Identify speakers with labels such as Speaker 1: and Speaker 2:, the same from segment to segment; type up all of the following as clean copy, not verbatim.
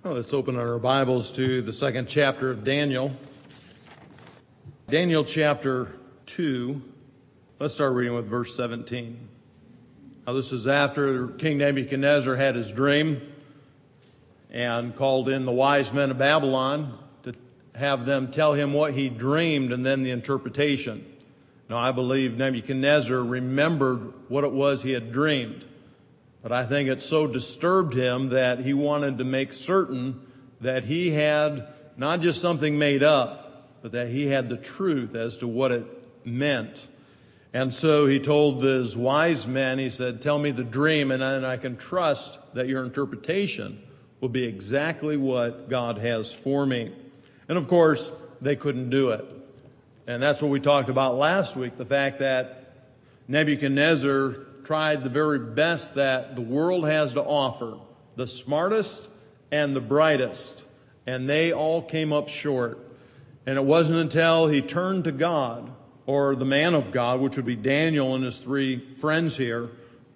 Speaker 1: Well, let's open our Bibles to the second chapter of Daniel. Daniel chapter 2. Let's start reading with verse 17. Now, this is after King Nebuchadnezzar had his dream and called in the wise men of Babylon to have them tell him what he dreamed and then the interpretation. Now, I believe Nebuchadnezzar remembered what it was he had dreamed. But I think it so disturbed him that he wanted to make certain that he had not just something made up, but that he had the truth as to what it meant. And so he told his wise men, he said, tell me the dream, and I can trust that your interpretation will be exactly what God has for me. And of course, they couldn't do it. And that's what we talked about last week, the fact that Nebuchadnezzar tried the very best that the world has to offer, the smartest and the brightest, and they all came up short. And it wasn't until he turned to God, or the man of God, which would be Daniel and his three friends here,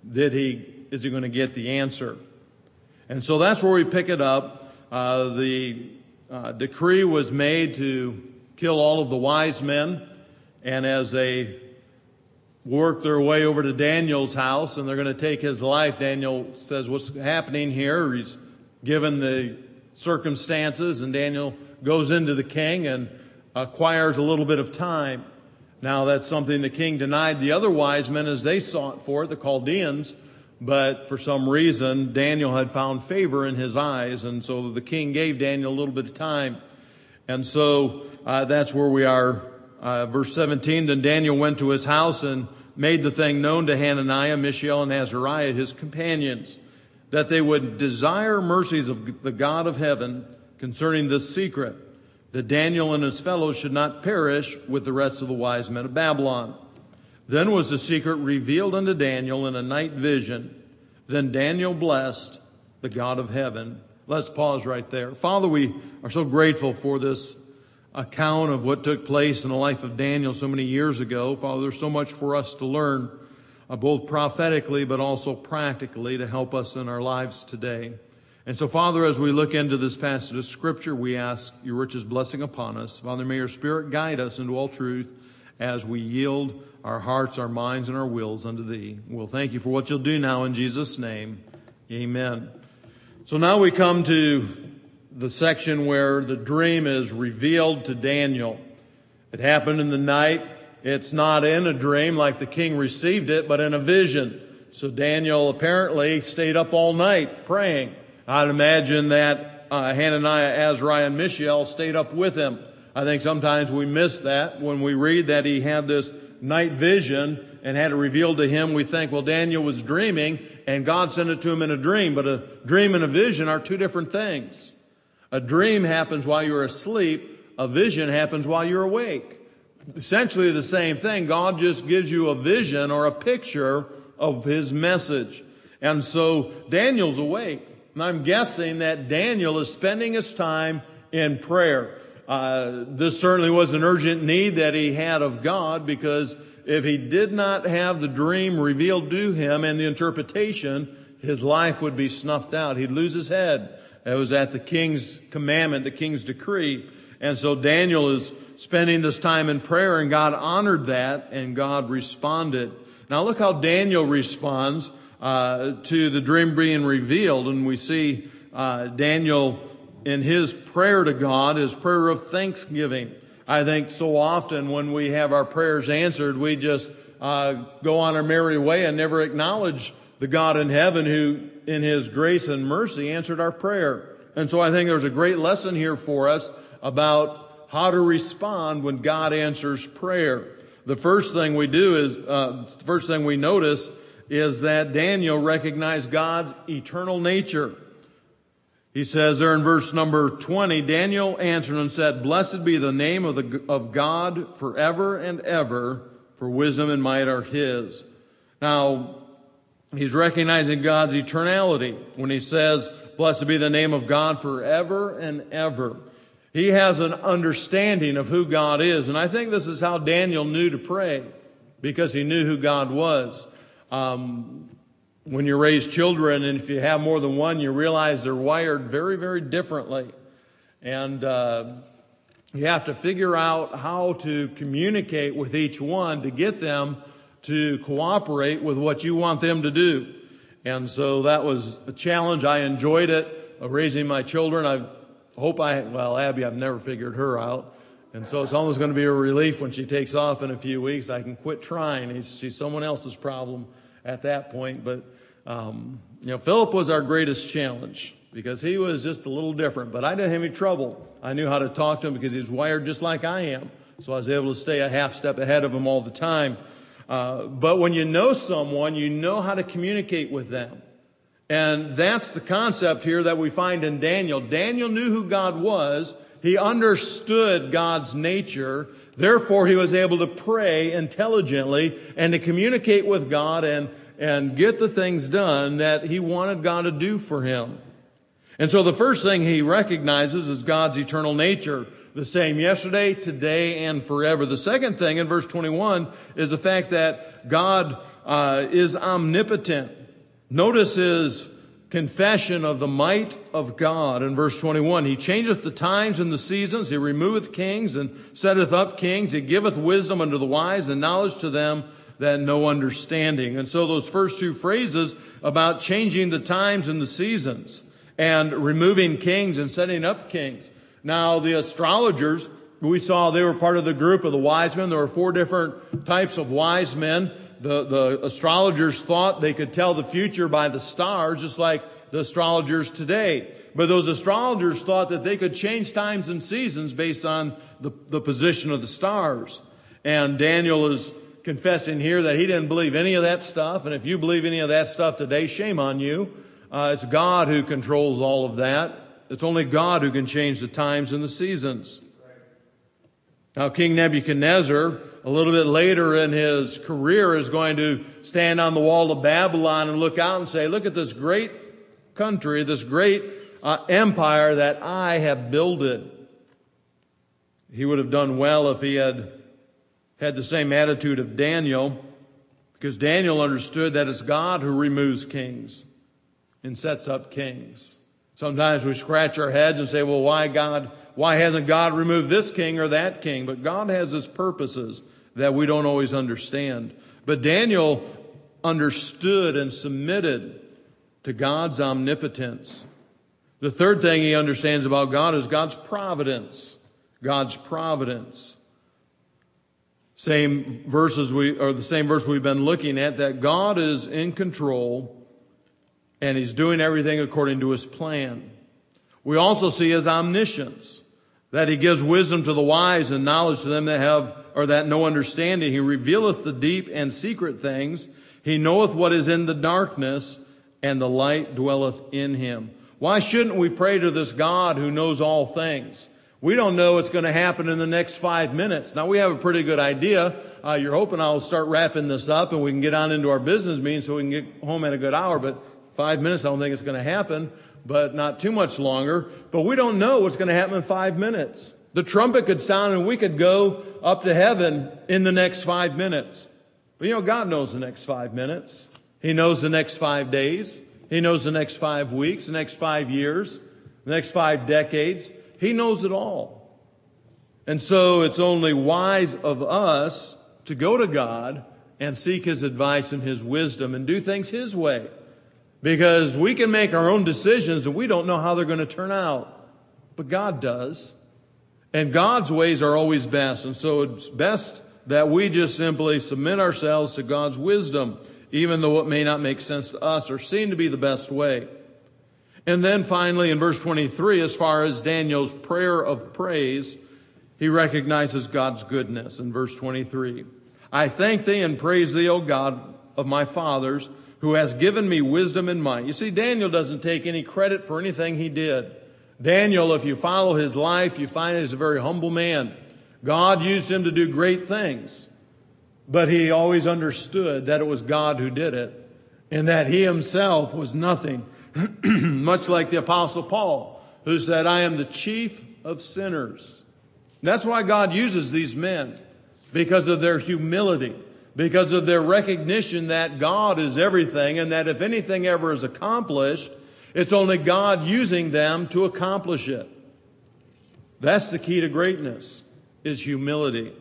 Speaker 1: is he going to get the answer. And so that's where we pick it up. The decree was made to kill all of the wise men, and as they work their way over to Daniel's house and they're going to take his life, Daniel says, what's happening here? He's given the circumstances, and Daniel goes into the king and acquires a little bit of time. Now, that's something the king denied the other wise men as they sought for it, the Chaldeans, but for some reason Daniel had found favor in his eyes, and so the king gave Daniel a little bit of time. And so that's where we are. Verse 17, then Daniel went to his house and made the thing known to Hananiah, Mishael, and Azariah, his companions, that they would desire mercies of the God of heaven concerning this secret, that Daniel and his fellows should not perish with the rest of the wise men of Babylon. Then was the secret revealed unto Daniel in a night vision. Then Daniel blessed the God of heaven. Let's pause right there. Father, we are so grateful for this account of what took place in the life of Daniel so many years ago. Father, there's so much for us to learn, both prophetically but also practically, to help us in our lives today. And so, Father, as we look into this passage of Scripture, we ask your richest blessing upon us. Father, may your Spirit guide us into all truth as we yield our hearts, our minds, and our wills unto thee. We'll thank you for what you'll do now in Jesus' name. Amen. So now we come to the section where the dream is revealed to Daniel. It happened in the night. It's not in a dream like the king received it, but in a vision. So Daniel apparently stayed up all night praying. I'd imagine that Hananiah, Azariah, and Mishael stayed up with him. I think sometimes we miss that when we read that he had this night vision and had it revealed to him. We think, well, Daniel was dreaming and God sent it to him in a dream. But a dream and a vision are two different things. A dream happens while you're asleep. A vision happens while you're awake. Essentially the same thing. God just gives you a vision or a picture of his message. And so Daniel's awake. And I'm guessing that Daniel is spending his time in prayer. This certainly was an urgent need that he had of God, because if he did not have the dream revealed to him and the interpretation, his life would be snuffed out. He'd lose his head. It was at the king's commandment, the king's decree. And so Daniel is spending this time in prayer, and God honored that, and God responded. Now look how Daniel responds to the dream being revealed. And we see Daniel in his prayer to God, his prayer of thanksgiving. I think so often when we have our prayers answered, we just go on our merry way and never acknowledge the God in heaven who, in his grace and mercy, answered our prayer. And so I think there's a great lesson here for us about how to respond when God answers prayer. The first thing we notice is that Daniel recognized God's eternal nature. He says there in verse number 20, Daniel answered and said, blessed be the name of God forever and ever, for wisdom and might are his. Now, he's recognizing God's eternality when he says, blessed be the name of God forever and ever. He has an understanding of who God is. And I think this is how Daniel knew to pray, because he knew who God was. when you raise children, and if you have more than one, you realize they're wired very, very differently. And you have to figure out how to communicate with each one to get them to cooperate with what you want them to do. And so that was a challenge. I enjoyed it, raising my children. Abby, I've never figured her out. And so it's almost going to be a relief when she takes off in a few weeks. I can quit trying. She's someone else's problem at that point. But, Philip was our greatest challenge because he was just a little different. But I didn't have any trouble. I knew how to talk to him because he's wired just like I am. So I was able to stay a half step ahead of him all the time. But when you know someone, you know how to communicate with them. And that's the concept here that we find in Daniel. Daniel knew who God was. He understood God's nature. Therefore, he was able to pray intelligently and to communicate with God and get the things done that he wanted God to do for him. And so the first thing he recognizes is God's eternal nature, the same yesterday, today, and forever. The second thing in verse 21 is the fact that God is omnipotent. Notice his confession of the might of God in verse 21. He changeth the times and the seasons. He removeth kings and setteth up kings. He giveth wisdom unto the wise and knowledge to them that know understanding. And so those first two phrases about changing the times and the seasons and removing kings and setting up kings. Now, the astrologers, we saw they were part of the group of the wise men. There were 4 different types of wise men. The astrologers thought they could tell the future by the stars, just like the astrologers today. But those astrologers thought that they could change times and seasons based on the position of the stars. And Daniel is confessing here that he didn't believe any of that stuff. And if you believe any of that stuff today, shame on you. It's God who controls all of that. It's only God who can change the times and the seasons. Now, King Nebuchadnezzar, a little bit later in his career, is going to stand on the wall of Babylon and look out and say, look at this great country, this great empire that I have builded. He would have done well if he had the same attitude of Daniel, because Daniel understood that it's God who removes kings and sets up kings. Sometimes we scratch our heads and say, well, why hasn't God removed this king or that king? But God has his purposes that we don't always understand. But Daniel understood and submitted to God's omnipotence. The third thing he understands about God is God's providence. God's providence. The same verse we've been looking at, that God is in control and he's doing everything according to his plan. We also see his omniscience, that he gives wisdom to the wise and knowledge to them that know understanding. He revealeth the deep and secret things. He knoweth what is in the darkness, and the light dwelleth in him. Why shouldn't we pray to this God who knows all things? We don't know what's going to happen in the next 5 minutes. Now, we have a pretty good idea. You're hoping I'll start wrapping this up and we can get on into our business meeting so we can get home at a good hour. But 5 minutes, I don't think it's going to happen, but not too much longer. But we don't know what's going to happen in 5 minutes. The trumpet could sound and we could go up to heaven in the next 5 minutes. But God knows the next 5 minutes. He knows the next 5 days. He knows the next 5 weeks, the next 5 years, the next 5 decades. He knows it all. And so it's only wise of us to go to God and seek his advice and his wisdom and do things his way. Because we can make our own decisions and we don't know how they're going to turn out. But God does. And God's ways are always best. And so it's best that we just simply submit ourselves to God's wisdom, even though it may not make sense to us or seem to be the best way. And then finally in verse 23, as far as Daniel's prayer of praise, he recognizes God's goodness in verse 23. I thank thee and praise thee, O God of my fathers, who has given me wisdom and might. You see, Daniel doesn't take any credit for anything he did. Daniel, if you follow his life, you find he's a very humble man. God used him to do great things, but he always understood that it was God who did it and that he himself was nothing. Much like the Apostle Paul, who said, I am the chief of sinners. That's why God uses these men, because of their humility, because of their recognition that God is everything, and that if anything ever is accomplished, it's only God using them to accomplish it. That's the key to greatness, is humility.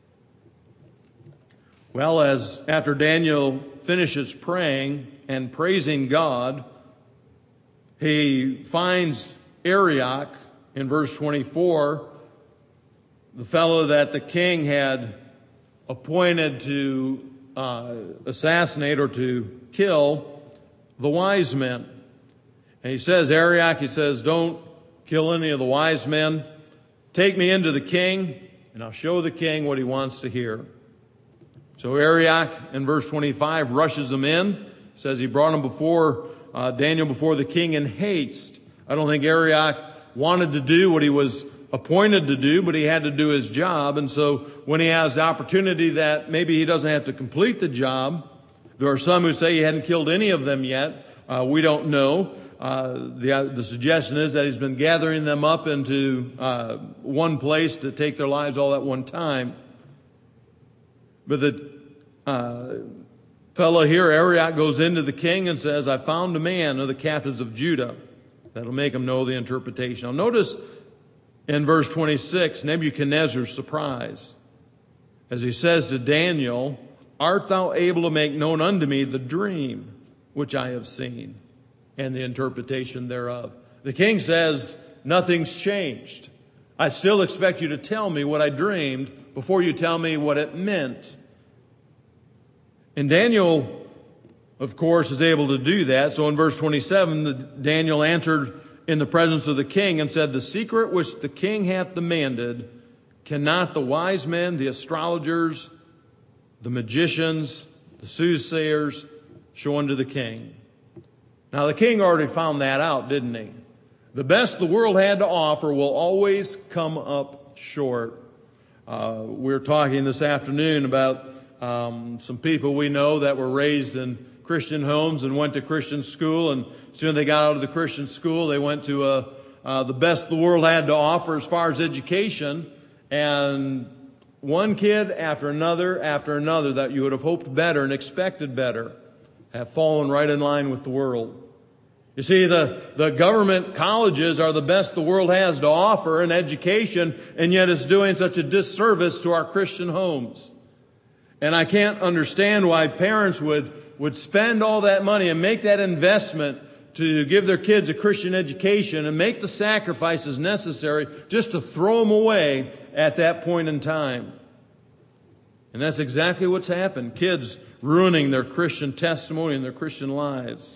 Speaker 1: Well, as after Daniel finishes praying and praising God, he finds Arioch in verse 24, the fellow that the king had appointed to assassinate or to kill the wise men. And he says, Arioch, he says, don't kill any of the wise men. Take me into the king, and I'll show the king what he wants to hear. So Arioch, in verse 25, rushes him in, says he brought him before Daniel before the king in haste. I don't think Arioch wanted to do what he was appointed to do, but he had to do his job. And so when he has the opportunity that maybe he doesn't have to complete the job, there are some who say he hadn't killed any of them yet. We don't know. The suggestion is that he's been gathering them up into one place to take their lives all at one time. But the fellow here, Arioch, goes into the king and says, I found a man of the captains of Judah that'll make him know the interpretation. Now notice in verse 26, Nebuchadnezzar's surprise, as he says to Daniel, art thou able to make known unto me the dream which I have seen and the interpretation thereof? The king says, nothing's changed. I still expect you to tell me what I dreamed before you tell me what it meant. And Daniel, of course, is able to do that. So in verse 27, Daniel answered in the presence of the king and said, the secret which the king hath demanded cannot the wise men, the astrologers, the magicians, the soothsayers show unto the king. Now the king already found that out, didn't he? The best the world had to offer will always come up short. We're talking this afternoon about some people we know that were raised in Christian homes and went to Christian school, and as soon as they got out of the Christian school, they went to the best the world had to offer as far as education, and one kid after another that you would have hoped better and expected better have fallen right in line with the world. You see, the government colleges are the best the world has to offer in education, and yet it's doing such a disservice to our Christian homes. And I can't understand why parents would spend all that money and make that investment to give their kids a Christian education and make the sacrifices necessary just to throw them away at that point in time. And that's exactly what's happened. Kids ruining their Christian testimony and their Christian lives.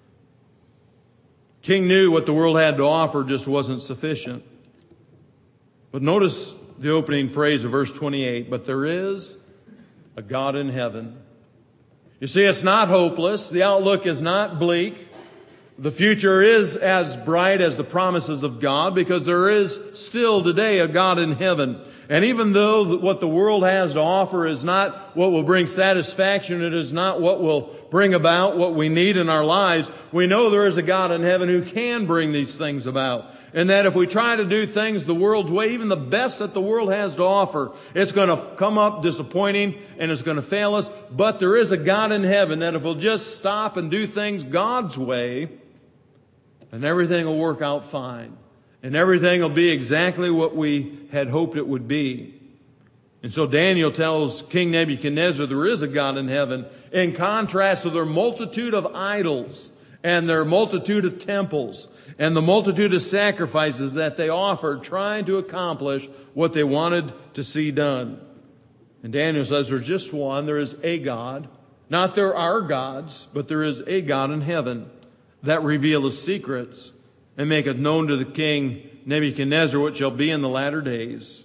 Speaker 1: King knew what the world had to offer just wasn't sufficient. But notice the opening phrase of verse 28, but there is a God in heaven. You see, it's not hopeless. The outlook is not bleak. The future is as bright as the promises of God, because there is still today a God in heaven. And even though what the world has to offer is not what will bring satisfaction, it is not what will bring about what we need in our lives, we know there is a God in heaven who can bring these things about. And that if we try to do things the world's way, even the best that the world has to offer, it's going to come up disappointing and it's going to fail us. But there is a God in heaven that if we'll just stop and do things God's way, then everything will work out fine. And everything will be exactly what we had hoped it would be. And so Daniel tells King Nebuchadnezzar there is a God in heaven, in contrast to their multitude of idols and their multitude of temples and the multitude of sacrifices that they offered trying to accomplish what they wanted to see done. And Daniel says there's just one. There is a God. Not there are gods, but there is a God in heaven that revealeth secrets and maketh known to the king Nebuchadnezzar what shall be in the latter days.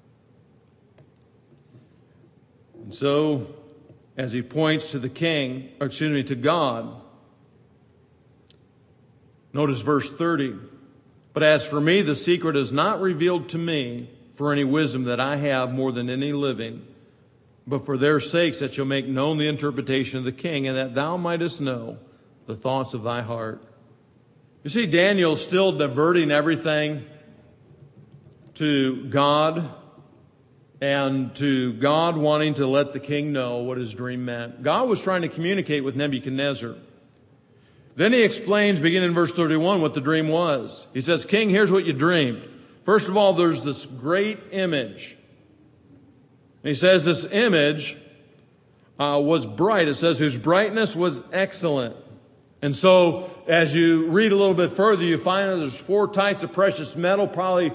Speaker 1: And so, as he points to the king, to God, notice verse 30. But as for me, the secret is not revealed to me for any wisdom that I have more than any living, but for their sakes that shall make known the interpretation of the king, and that thou mightest know the thoughts of thy heart. You see, Daniel's still diverting everything to God and to God wanting to let the king know what his dream meant. God was trying to communicate with Nebuchadnezzar. Then he explains, beginning in verse 31, what the dream was. He says, King, here's what you dreamed. First of all, there's this great image. And he says this image was bright. It says whose brightness was excellent. And so as you read a little bit further, you find that there's 4 types of precious metal, probably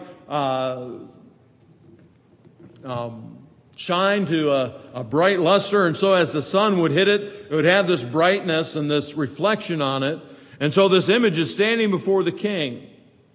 Speaker 1: shine to a bright luster. And so as the sun would hit it, it would have this brightness and this reflection on it. And so this image is standing before the king.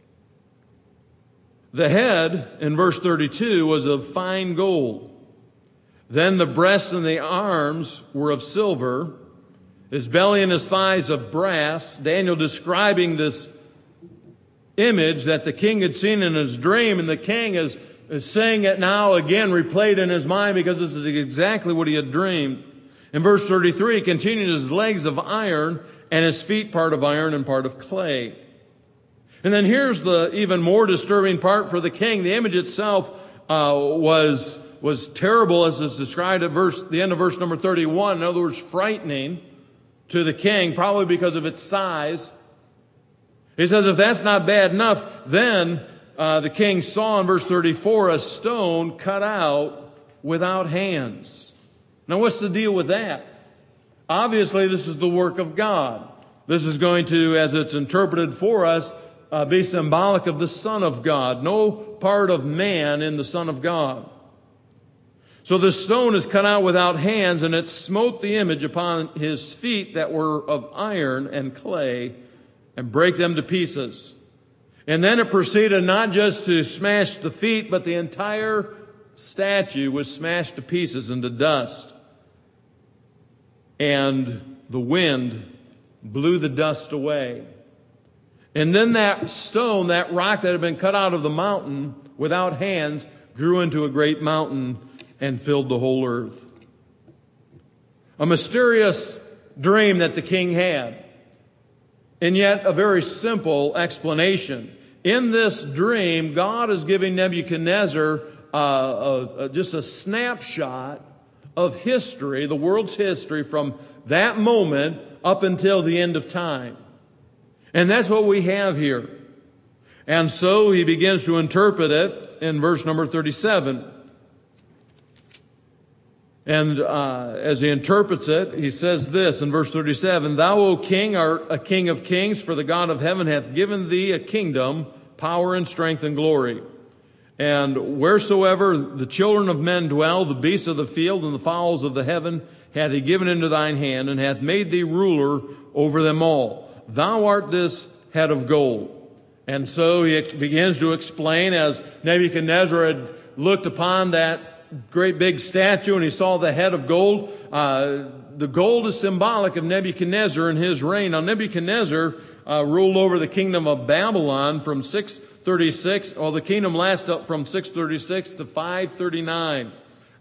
Speaker 1: The head, in verse 32, was of fine gold. Then the breasts and the arms were of silver, his belly and his thighs of brass. Daniel describing this image that the king had seen in his dream, and the king is saying it now again, replayed in his mind, because this is exactly what he had dreamed. In verse 33, he continued, his legs of iron and his feet part of iron and part of clay. And then here's the even more disturbing part for the king. The image itself was terrible, as is described at the end of verse number 31. In other words, frightening to the king, probably because of its size. He says, if that's not bad enough, then the king saw in verse 34 a stone cut out without hands. Now, what's the deal with that? Obviously, this is the work of God. This is going to, as it's interpreted for us, be symbolic of the Son of God. No part of man in the Son of God. So the stone is cut out without hands, and it smote the image upon his feet that were of iron and clay, and brake them to pieces. And then it proceeded not just to smash the feet, but the entire statue was smashed to pieces into dust. And the wind blew the dust away. And then that stone, that rock that had been cut out of the mountain without hands, grew into a great mountain and filled the whole earth. A mysterious dream that the king had, and yet a very simple explanation. In this dream, God is giving Nebuchadnezzar just a snapshot of history, the world's history, from that moment up until the end of time. And that's what we have here. And so he begins to interpret it in verse number 37. And as he interprets it, he says this in verse 37, Thou, O king, art a king of kings, for the God of heaven hath given thee a kingdom, power and strength and glory. And wheresoever the children of men dwell, the beasts of the field and the fowls of the heaven hath he given into thine hand, and hath made thee ruler over them all. Thou art this head of gold. And so he begins to explain, as Nebuchadnezzar had looked upon that great big statue and he saw the head of gold. The gold is symbolic of Nebuchadnezzar and his reign. Now, Nebuchadnezzar ruled over the kingdom of Babylon from 636. Well, the kingdom lasted from 636 to 539.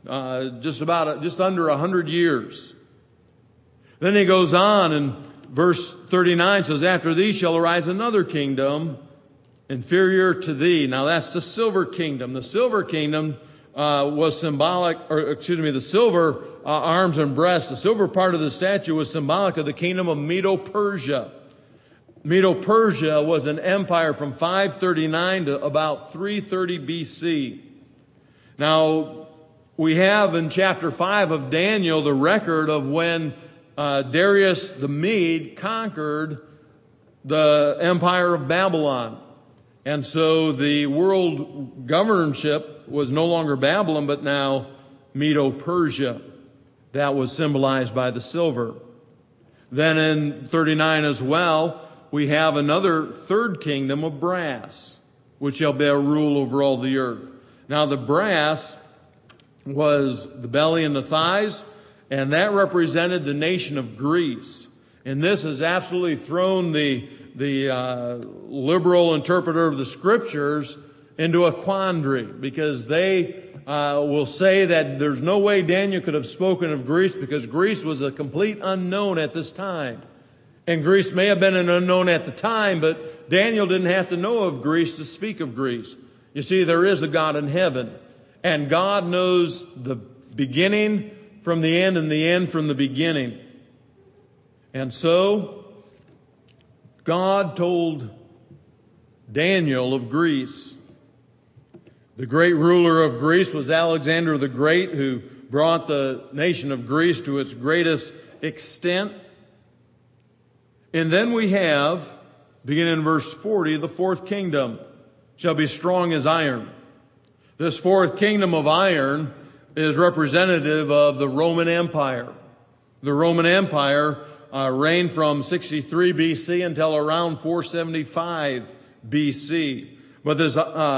Speaker 1: Just under 100 years. Then he goes on, and verse 39 says, After thee shall arise another kingdom inferior to thee. Now that's the silver kingdom. The silver kingdom was symbolic, the silver arms and breasts, the silver part of the statue was symbolic of the kingdom of Medo-Persia. Medo-Persia was an empire from 539 to about 330 BC. Now, we have in chapter 5 of Daniel the record of when Darius the Mede conquered the empire of Babylon. And so the world governorship was no longer Babylon, but now Medo-Persia. That was symbolized by the silver. Then in 39 as well, we have another third kingdom of brass, which shall bear rule over all the earth. Now the brass was the belly and the thighs, and that represented the nation of Greece. And this has absolutely thrown the liberal interpreter of the scriptures into a quandary, because they will say that there's no way Daniel could have spoken of Greece, because Greece was a complete unknown at this time. And Greece may have been an unknown at the time, but Daniel didn't have to know of Greece to speak of Greece. You see, there is a God in heaven. And God knows the beginning from the end and the end from the beginning. And so, God told Daniel of Greece. The great ruler of Greece was Alexander the Great, who brought the nation of Greece to its greatest extent. And then we have, beginning in verse 40, the fourth kingdom shall be strong as iron. This fourth kingdom of iron is representative of the Roman Empire. The Roman Empire reigned from 63 BC until around 475 BC. But this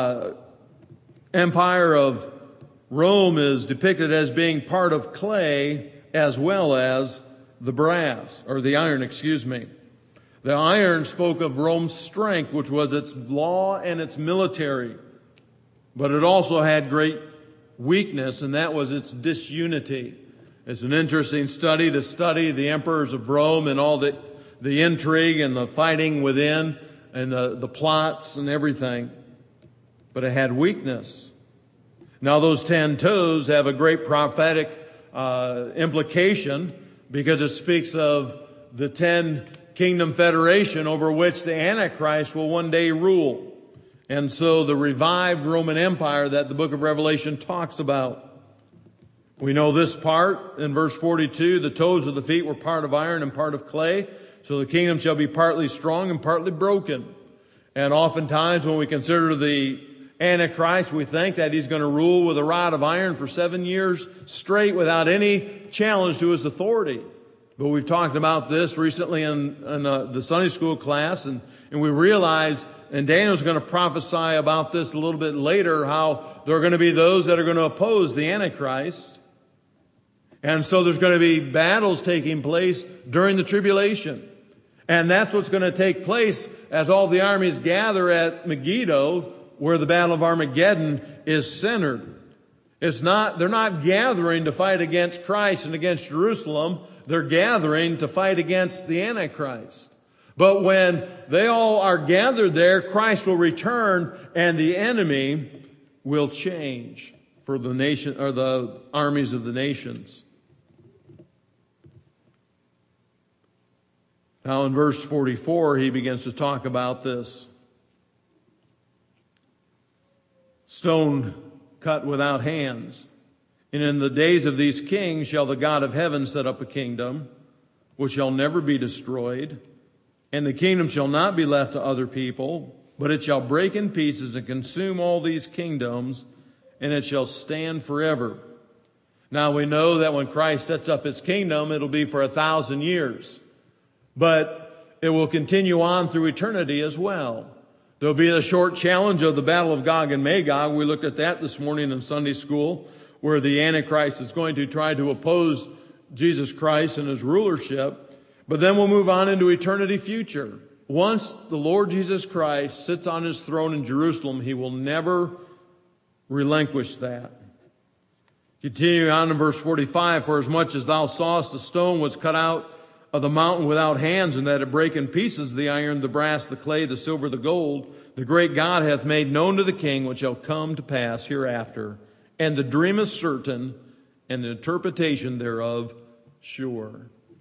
Speaker 1: empire of Rome is depicted as being part of clay as well as the brass, or the iron, excuse me. The iron spoke of Rome's strength, which was its law and its military. But it also had great weakness, and that was its disunity. It's an interesting study to study the emperors of Rome and all the intrigue and the fighting within and the plots and everything. But it had weakness. Now those 10 toes have a great prophetic implication, because it speaks of the 10 kingdom federation over which the Antichrist will one day rule. And so the revived Roman Empire that the book of Revelation talks about. We know this part in verse 42, the toes of the feet were part of iron and part of clay. So the kingdom shall be partly strong and partly broken. And oftentimes when we consider the Antichrist, we think that he's going to rule with a rod of iron for 7 years straight without any challenge to his authority. But we've talked about this recently in the Sunday school class, and we realize, and Daniel's going to prophesy about this a little bit later, how there are going to be those that are going to oppose the Antichrist. And so there's going to be battles taking place during the tribulation. And that's what's going to take place as all the armies gather at Megiddo, where the Battle of Armageddon is centered. They're not gathering to fight against Christ and against Jerusalem. They're gathering to fight against the Antichrist. But when they all are gathered there, Christ will return and the enemy will change for the nation, or the armies of the nations. Now in verse 44, he begins to talk about this stone cut without hands. And in the days of these kings shall the God of heaven set up a kingdom which shall never be destroyed. And the kingdom shall not be left to other people, but it shall break in pieces and consume all these kingdoms, and it shall stand forever. Now we know that when Christ sets up his kingdom, it'll be for 1,000 years. But it will continue on through eternity as well. There'll be the short challenge of the Battle of Gog and Magog. We looked at that this morning in Sunday school, where the Antichrist is going to try to oppose Jesus Christ and his rulership. But then we'll move on into eternity future. Once the Lord Jesus Christ sits on his throne in Jerusalem, he will never relinquish that. Continuing on in verse 45, for as much as thou sawest the stone was cut out of the mountain without hands, and that it brake in pieces the iron, the brass, the clay, the silver, the gold, the great God hath made known to the king what shall come to pass hereafter. And the dream is certain, and the interpretation thereof sure.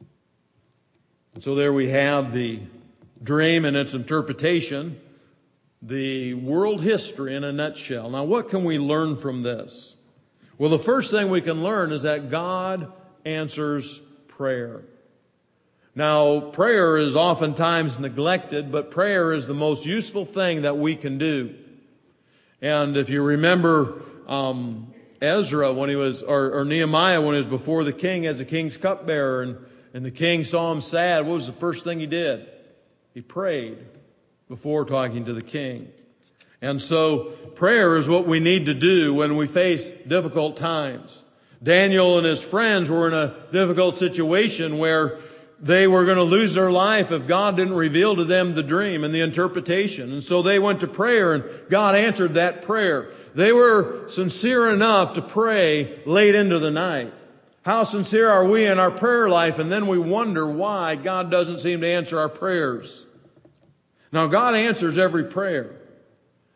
Speaker 1: So there we have the dream and its interpretation, the world history in a nutshell. Now, what can we learn from this? Well, the first thing we can learn is that God answers prayer. Now, prayer is oftentimes neglected, but prayer is the most useful thing that we can do. And if you remember Ezra when he was, or Nehemiah when he was before the king as the king's cupbearer, and the king saw him sad, what was the first thing he did? He prayed before talking to the king. And so prayer is what we need to do when we face difficult times. Daniel and his friends were in a difficult situation where they were going to lose their life if God didn't reveal to them the dream and the interpretation. And so they went to prayer, and God answered that prayer. They were sincere enough to pray late into the night. How sincere are we in our prayer life? And then we wonder why God doesn't seem to answer our prayers. Now, God answers every prayer.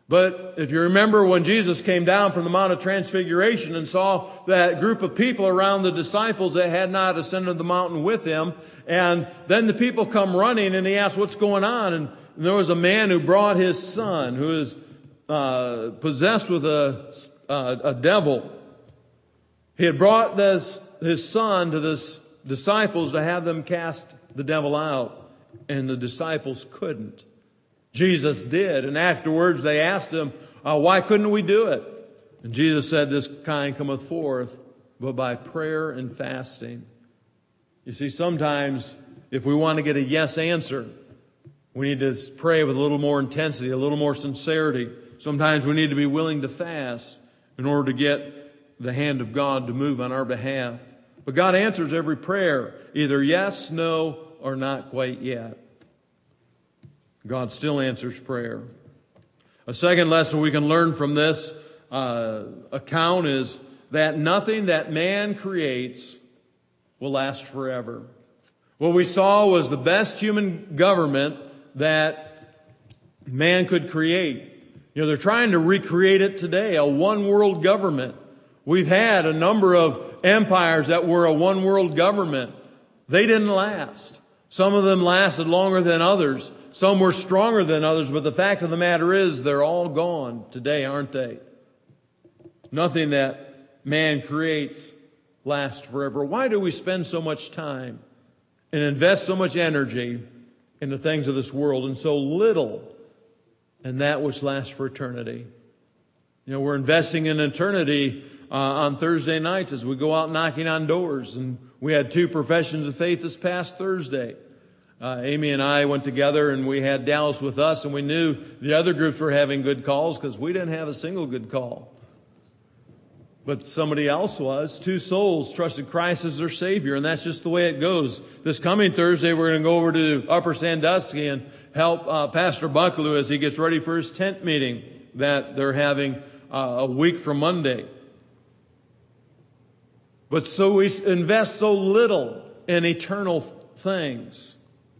Speaker 1: But if you remember when Jesus came down from the Mount of Transfiguration and saw that group of people around the disciples that had not ascended the mountain with him, and then the people come running and he asked, what's going on? And there was a man who brought his son who is possessed with a devil. He had brought his son to the disciples to have them cast the devil out, and the disciples couldn't. Jesus did, and afterwards they asked him, why couldn't we do it? And Jesus said, this kind cometh forth, but by prayer and fasting. You see, sometimes if we want to get a yes answer, we need to pray with a little more intensity, a little more sincerity. Sometimes we need to be willing to fast in order to get the hand of God to move on our behalf. But God answers every prayer, either yes, no, or not quite yet. God still answers prayer. A second lesson we can learn from this account is that nothing that man creates will last forever. What we saw was the best human government that man could create. You know, they're trying to recreate it today, a one-world government. We've had a number of empires that were a one-world government. They didn't last. Some of them lasted longer than others. Some were stronger than others, but the fact of the matter is they're all gone today, aren't they? Nothing that man creates lasts forever. Why do we spend so much time and invest so much energy in the things of this world and so little in that which lasts for eternity? You know, we're investing in eternity on Thursday nights as we go out knocking on doors. And we had 2 professions of faith this past Thursday. Amy and I went together and we had Dallas with us, and we knew the other groups were having good calls because we didn't have a single good call. But somebody else was. 2 souls trusted Christ as their Savior, and that's just the way it goes. This coming Thursday, we're going to go over to Upper Sandusky and help Pastor Bucklew as he gets ready for his tent meeting that they're having a week from Monday. But so we invest so little in eternal things.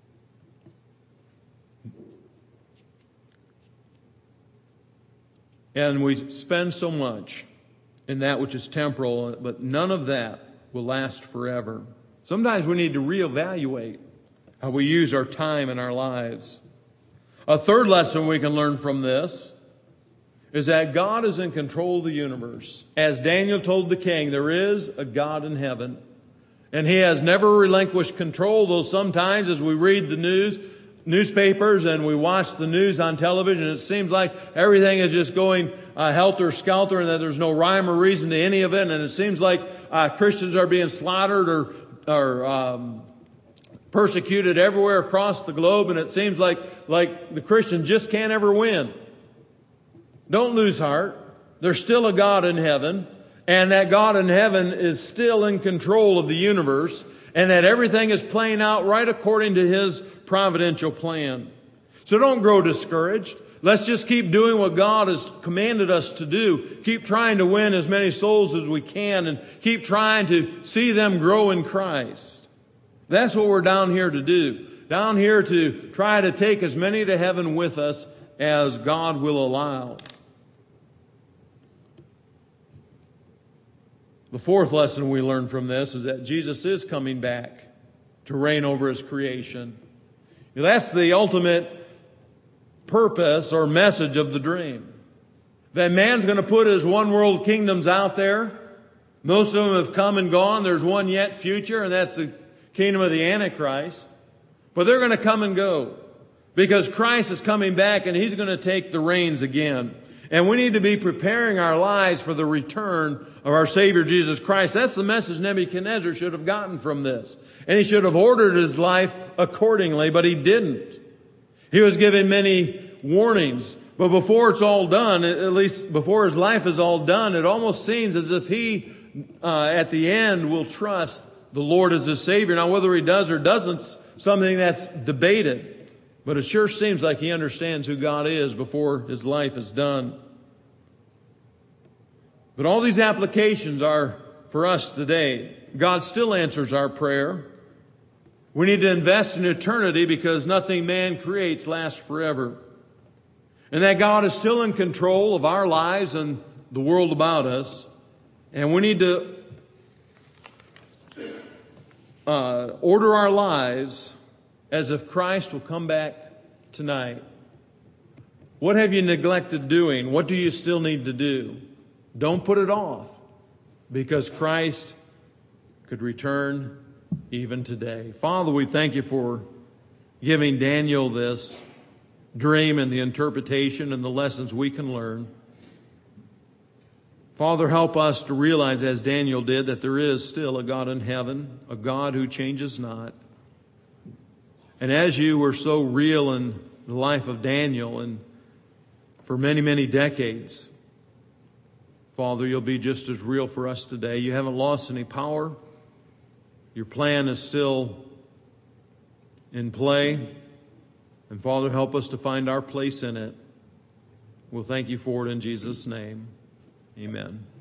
Speaker 1: And we spend so much in that which is temporal, but none of that will last forever. Sometimes we need to reevaluate how we use our time in our lives. A third lesson we can learn from this is that God is in control of the universe. As Daniel told the king, there is a God in heaven. And He has never relinquished control, though sometimes as we read the newspapers and we watch the news on television, it seems like everything is just going helter-skelter and that there's no rhyme or reason to any of it. And it seems like Christians are being slaughtered or persecuted everywhere across the globe. And it seems like the Christians just can't ever win. Don't lose heart. There's still a God in heaven. And that God in heaven is still in control of the universe. And that everything is playing out right according to His providential plan. So don't grow discouraged. Let's just keep doing what God has commanded us to do. Keep trying to win as many souls as we can and keep trying to see them grow in Christ. That's what we're down here to do. Down here to try to take as many to heaven with us as God will allow. The fourth lesson we learn from this is that Jesus is coming back to reign over His creation. That's the ultimate purpose or message of the dream. That man's going to put his one world kingdoms out there. Most of them have come and gone. There's one yet future, and that's the kingdom of the Antichrist. But they're going to come and go because Christ is coming back and He's going to take the reins again. And we need to be preparing our lives for the return of our Savior Jesus Christ. That's the message Nebuchadnezzar should have gotten from this. And he should have ordered his life accordingly, but he didn't. He was given many warnings. But before it's all done, at least before his life is all done, it almost seems as if he, at the end, will trust the Lord as his Savior. Now, whether he does or doesn't, something that's debated. But it sure seems like he understands who God is before his life is done. But all these applications are for us today. God still answers our prayer. We need to invest in eternity because nothing man creates lasts forever. and that God is still in control of our lives and the world about us. And we need to order our lives as if Christ will come back tonight. What have you neglected doing? What do you still need to do? Don't put it off, because Christ could return even today. Father, we thank you for giving Daniel this dream and the interpretation and the lessons we can learn. Father, help us to realize, as Daniel did, that there is still a God in heaven, a God who changes not. And as you were so real in the life of Daniel and for many, many decades, Father, you'll be just as real for us today. You haven't lost any power. Your plan is still in play. And Father, help us to find our place in it. We'll thank you for it in Jesus' name. Amen.